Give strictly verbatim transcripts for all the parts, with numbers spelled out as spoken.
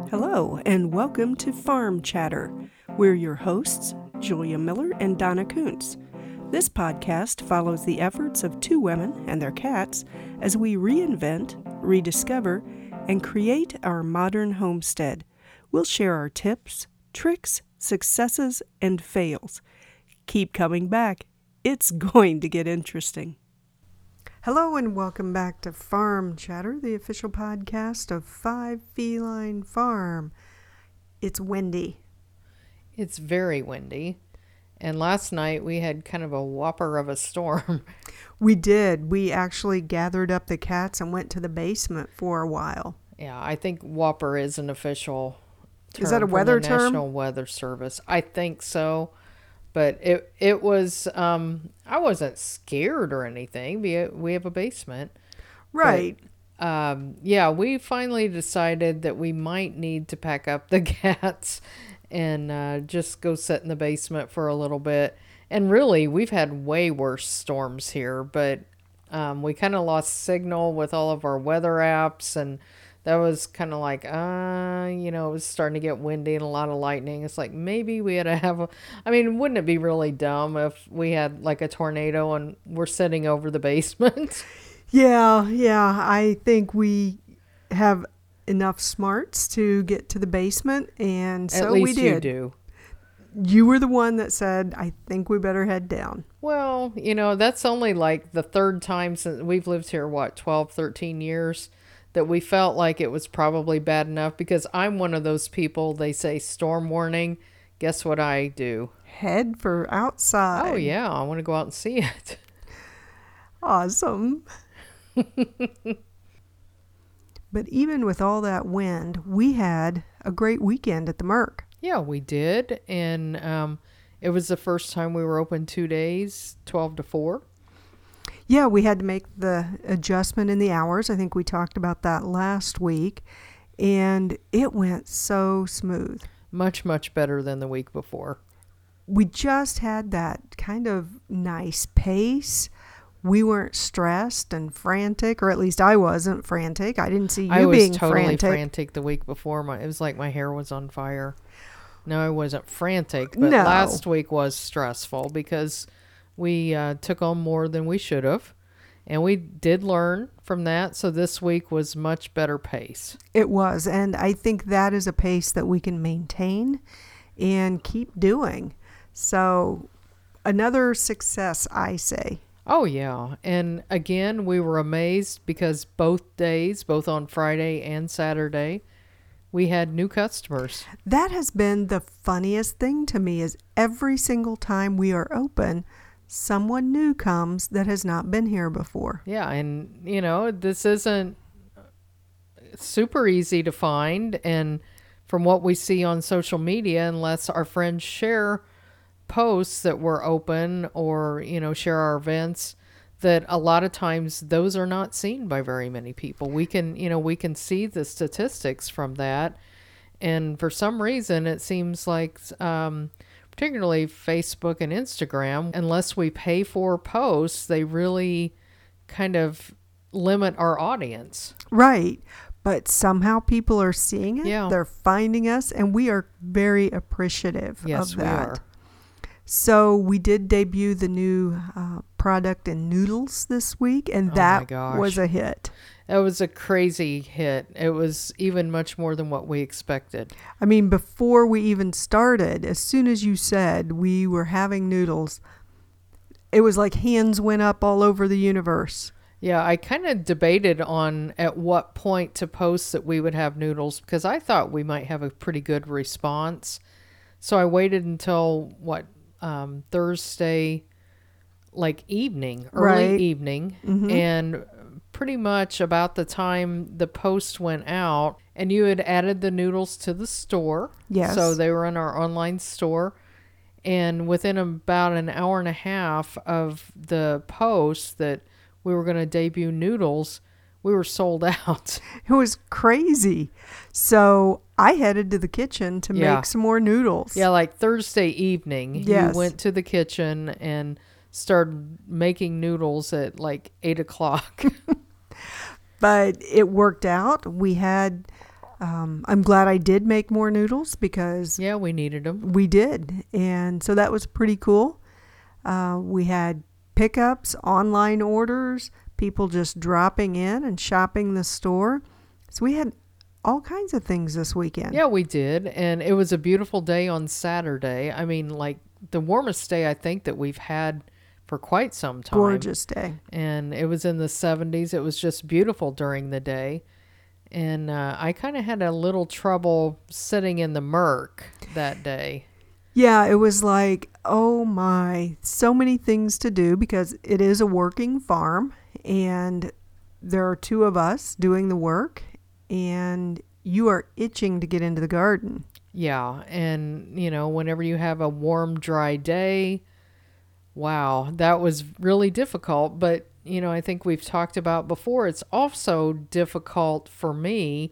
Hello, and welcome to Farm Chatter. We're your hosts, Julia Miller and Donna Kuntz. This podcast follows the efforts of two women and their cats as we reinvent, rediscover, and create our modern homestead. We'll share our tips, tricks, successes, and fails. Keep coming back. It's going to get interesting. Hello and welcome back to Farm Chatter, the official podcast of Five Feline Farm. It's windy. It's very windy. And last night we had kind of a whopper of a storm. We did. We actually gathered up the cats and went to the basement for a while. Yeah, I think whopper is an official term. Is that a weather from the term? National Weather Service. I think so. But it it was, um, I wasn't scared or anything. We, we have a basement. Right. But, um, yeah, we finally decided that we might need to pack up the cats and uh, just go sit in the basement for a little bit. And really, we've had way worse storms here, but um, we kind of lost signal with all of our weather apps, and that was kind of like, uh, you know, it was starting to get windy and a lot of lightning. It's like, maybe we had to have a, I mean, wouldn't it be really dumb if we had like a tornado and we're sitting over the basement? Yeah, yeah. I think we have enough smarts to get to the basement, and so At least we did. you do. You were the one that said, I think we better head down. Well, you know, that's only like the third time since we've lived here, what, twelve, thirteen years, that we felt like it was probably bad enough, because I'm one of those people, they say storm warning. Guess what I do? Head for outside. Oh, yeah. I want to go out and see it. Awesome. But even with all that wind, we had a great weekend at the Merc. Yeah, we did. And um, it was the first time we were open two days, twelve to four. Yeah, we had to make the adjustment in the hours. I think we talked about that last week. And it went so smooth. Much, much better than the week before. We just had that kind of nice pace. We weren't stressed and frantic, or at least I wasn't frantic. I didn't see you I was being totally frantic. frantic the week before. My, it was like my hair was on fire. No, I wasn't frantic, but No. last week was stressful because we uh, took on more than we should have, and we did learn from that. So this week was much better pace. It was, and I think that is a pace that we can maintain and keep doing. So another success, I say. Oh, yeah. And again, we were amazed because both days, both on Friday and Saturday, we had new customers. That has been the funniest thing to me, is every single time we are open, someone new comes that has not been here before. Yeah, and, you know, this isn't super easy to find. And from what we see on social media, unless our friends share posts that we're open or, you know, share our events, that a lot of times those are not seen by very many people. We can, you know, we can see the statistics from that. And for some reason, it seems like, um, particularly Facebook and Instagram, unless we pay for posts, they really kind of limit our audience. Right. But somehow people are seeing it. Yeah. They're finding us, and we are very appreciative Yes, of we that. are. So we did debut the new uh, product in noodles this week, and Oh that my gosh. was a hit. It was a crazy hit. It was even much more than what we expected. I mean, before we even started, as soon as you said we were having noodles, it was like hands went up all over the universe. Yeah, I kind of debated on at what point to post that we would have noodles, because I thought we might have a pretty good response. So I waited until, what, um, Thursday, like evening, early Right. evening. Mhm. And pretty much about the time the post went out, and you had added the noodles to the store. Yes. So they were in our online store. And within about an hour and a half of the post that we were going to debut noodles, we were sold out. It was crazy. So I headed to the kitchen to Yeah. make some more noodles. Yeah, like Thursday evening, Yes. you went to the kitchen and started making noodles at like eight o'clock. But it worked out. We had Um, I'm glad I did make more noodles because Yeah, we needed them. we did. And so that was pretty cool. Uh, we had pickups, online orders, people just dropping in and shopping the store. So we had all kinds of things this weekend. Yeah, we did. And it was a beautiful day on Saturday. I mean, like the warmest day I think that we've had for quite some time. Gorgeous day. And it was in the seventies. It was just beautiful during the day. And uh, I kind of had a little trouble sitting in the Merc that day. Yeah, it was like, oh my, so many things to do because it is a working farm and there are two of us doing the work and you are itching to get into the garden. Yeah, and you know, whenever you have a warm, dry day, wow, that was really difficult. But, you know, I think we've talked about before, it's also difficult for me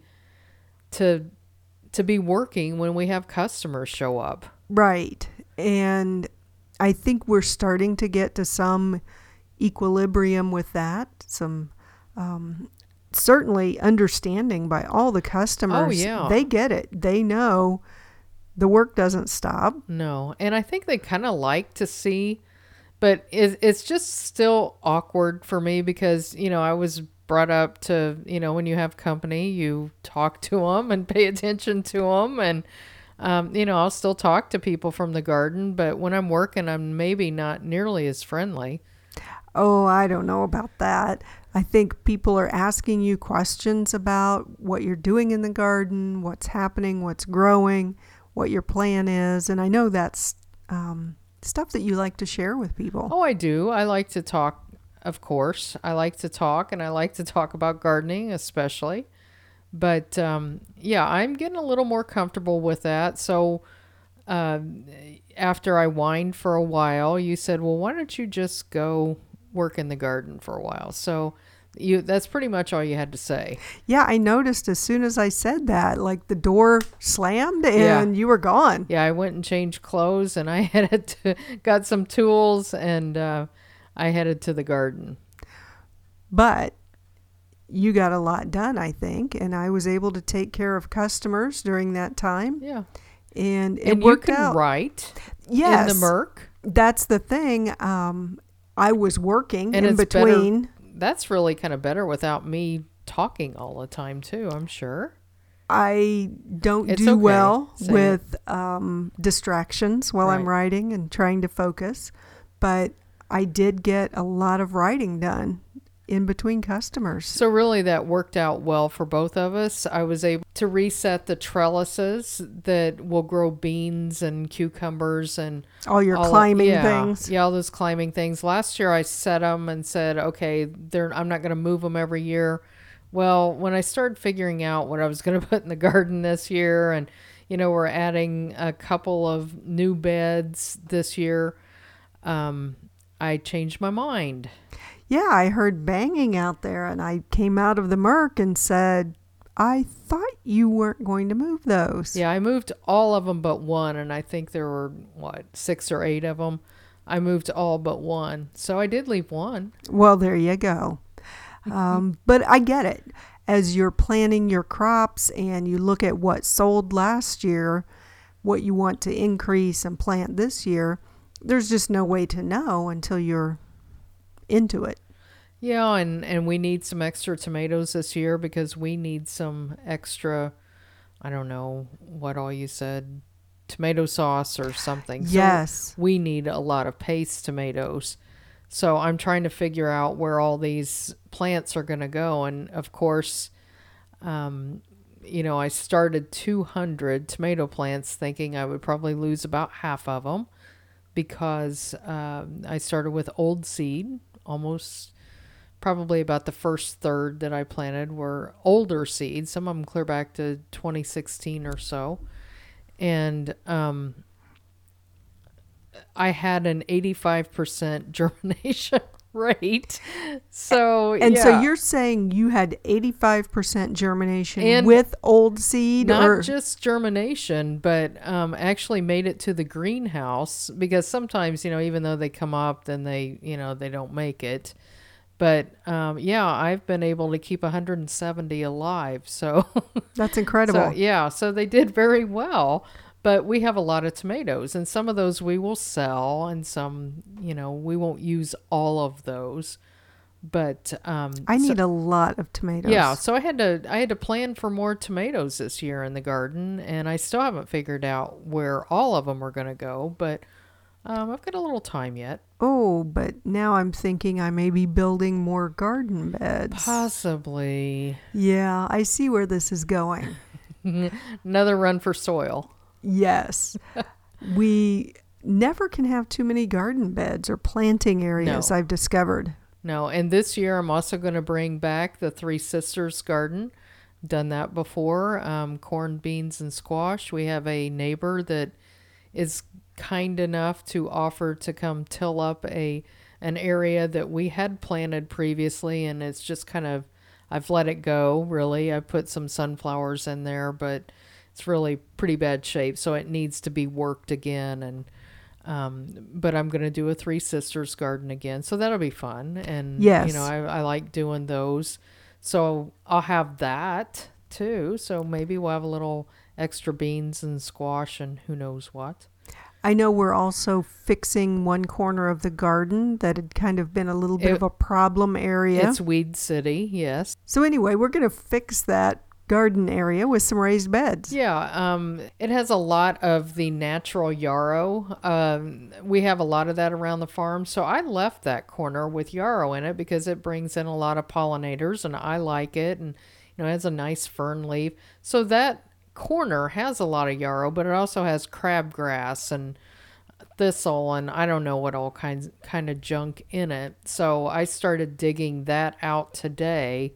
to to be working when we have customers show up. Right. And I think we're starting to get to some equilibrium with that, some um, certainly understanding by all the customers. Oh, yeah. They get it. They know the work doesn't stop. No, and I think they kind of like to see, but it, it's just still awkward for me because, you know, I was brought up to, you know, when you have company, you talk to them and pay attention to them. And, um, you know, I'll still talk to people from the garden, but when I'm working, I'm maybe not nearly as friendly. Oh, I don't know about that. I think people are asking you questions about what you're doing in the garden, what's happening, what's growing, what your plan is. And I know that's um, stuff that you like to share with people. Oh, I do. I like to talk, of course. I like to talk, and I like to talk about gardening especially. But, um, yeah, I'm getting a little more comfortable with that. So uh, after I whined for a while, you said, well, why don't you just go work in the garden for a while? So you that's pretty much all you had to say. Yeah, I noticed as soon as I said that, like the door slammed and Yeah. you were gone. Yeah, I went and changed clothes, and I headed to, got some tools, and uh, I headed to the garden. But you got a lot done, I think, and I was able to take care of customers during that time. Yeah. And it And you worked can out. write Yes. in the Merc. That's the thing. Um, I was working And in it's between. better. That's really kind of better without me talking all the time too, I'm sure. I don't It's do okay. well Say with um, distractions while I'm Right. writing and trying to focus, but I did get a lot of writing done in between customers. So really that worked out well for both of us. I was able to reset the trellises that will grow beans and cucumbers and All your all- climbing yeah, things. Yeah, all those climbing things. Last year I set them and said, okay, they're, I'm not going to move them every year. Well, when I started figuring out what I was going to put in the garden this year, and, you know, we're adding a couple of new beds this year, um, I changed my mind. Yeah, I heard banging out there, and I came out of the Merc and said, I thought you weren't going to move those. Yeah, I moved all of them but one, and I think there were, what, six or eight of them. I moved all but one. So I did leave one. Well, there you go. Um, but I get it. As you're planning your crops and you look at what sold last year, what you want to increase and plant this year, there's just no way to know until you're into it. Yeah, and, and we need some extra tomatoes this year because we need some extra, I don't know what all you said, tomato sauce or something. Yes. So we need a lot of paste tomatoes. So I'm trying to figure out where all these plants are going to go. And of course, um, you know, I started two hundred tomato plants thinking I would probably lose about half of them because um, I started with old seed. Almost probably about the first third that I planted were older seeds. Some of them clear back to twenty sixteen or so. And um, I had an eighty-five percent germination rate. So, And yeah. so you're saying you had eighty-five percent germination And with old seed? Not or just germination, but um, actually made it to the greenhouse because sometimes, you know, even though they come up, then they, you know, they don't make it. But um, yeah, I've been able to keep one hundred seventy alive. So That's incredible. So, yeah, so they did very well. But we have a lot of tomatoes, and some of those we will sell, and some, you know, we won't use all of those. But um, I need so, a lot of tomatoes. Yeah, so I had to I had to plan for more tomatoes this year in the garden, and I still haven't figured out where all of them are going to go. But um, I've got a little time yet. Oh, but now I'm thinking I may be building more garden beds. Possibly. Yeah, I see where this is going. Another run for soil. Yes. We never can have too many garden beds or planting areas, No. I've discovered. No, and this year I'm also going to bring back the Three Sisters garden. Done that before. Um, corn, beans, and squash. We have a neighbor that is kind enough to offer to come till up a an area that we had planted previously, and it's just kind of, I've let it go, really. I put some sunflowers in there, but it's really pretty bad shape, so it needs to be worked again. And um, but I'm going to do a Three Sisters garden again, so that'll be fun. And Yes. you know, I, I like doing those, so I'll have that too. So maybe we'll have a little extra beans and squash and who knows what. I know we're also fixing one corner of the garden that had kind of been a little bit It- of a problem area. It's Weed City, yes. So anyway, we're going to fix that garden area with some raised beds. Yeah, um, it has a lot of the natural yarrow. Um, we have a lot of that around the farm, so I left that corner with yarrow in it because it brings in a lot of pollinators, and I like it, and you know, it has a nice fern leaf. So that corner has a lot of yarrow, but it also has crabgrass and thistle, and I don't know what all kinds kind of junk in it. So I started digging that out today,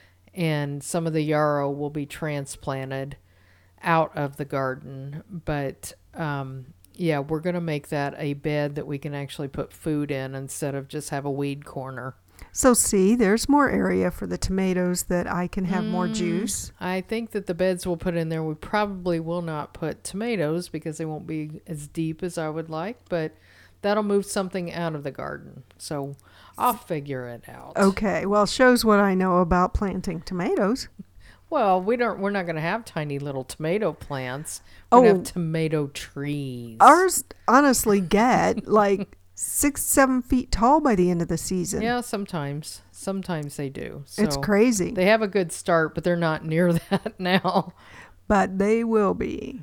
and some of the yarrow will be transplanted out of the garden. But um, yeah, we're going to make that a bed that we can actually put food in instead of just have a weed corner. So see, there's more area for the tomatoes that I can have more juice. I think that the beds we'll put in there, we probably will not put tomatoes because they won't be as deep as I would like, but that'll move something out of the garden. So I'll figure it out. Okay, well, shows what I know about planting tomatoes. Well, we don't. We're not going to have tiny little tomato plants. We're going Oh. to have tomato trees. Ours honestly get like six, seven feet tall by the end of the season. Yeah, sometimes. Sometimes they do. So It's crazy, They have a good start, but they're not near that now. but they will be.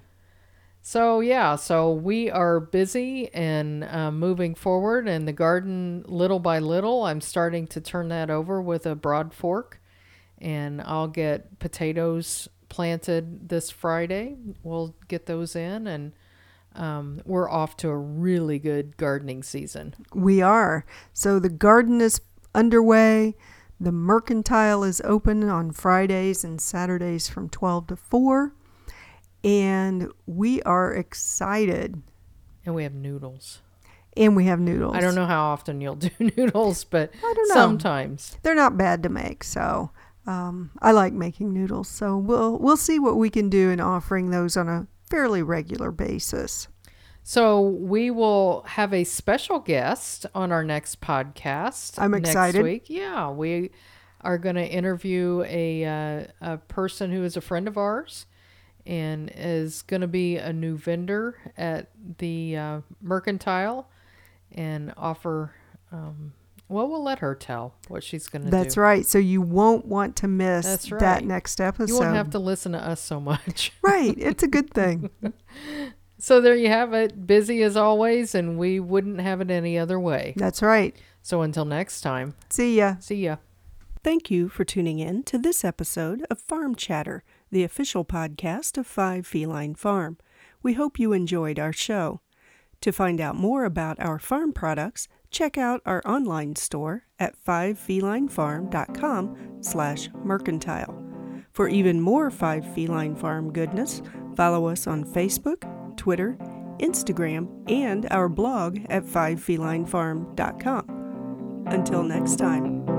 So yeah, so we are busy and uh, moving forward, and the garden, little by little, I'm starting to turn that over with a broad fork, and I'll get potatoes planted this Friday. We'll get those in, and um, we're off to a really good gardening season. We are. So the garden is underway. The Mercantile is open on Fridays and Saturdays from twelve to four. And we are excited. And we have noodles. And we have noodles. I don't know how often you'll do noodles, but I don't know. sometimes. They're not bad to make, so um, I like making noodles. So we'll we'll see what we can do in offering those on a fairly regular basis. So we will have a special guest on our next podcast. I'm excited. Next week. Yeah, we are going to interview a uh, a person who is a friend of ours and is going to be a new vendor at the uh, Mercantile and offer. Um, well, we'll let her tell what she's going to do. That's right. So you won't want to miss That's right. that next episode. You won't have to listen to us so much. Right. It's a good thing. So there you have it. Busy as always, and we wouldn't have it any other way. That's right. So until next time, See ya. see ya. Thank you for tuning in to this episode of Farm Chatter, the official podcast of Five Feline Farm. We hope you enjoyed our show. To find out more about our farm products, check out our online store at five feline farm dot com slash mercantile. For even more Five Feline Farm goodness, follow us on Facebook, Twitter, Instagram, and our blog at five feline farm dot com. Until next time.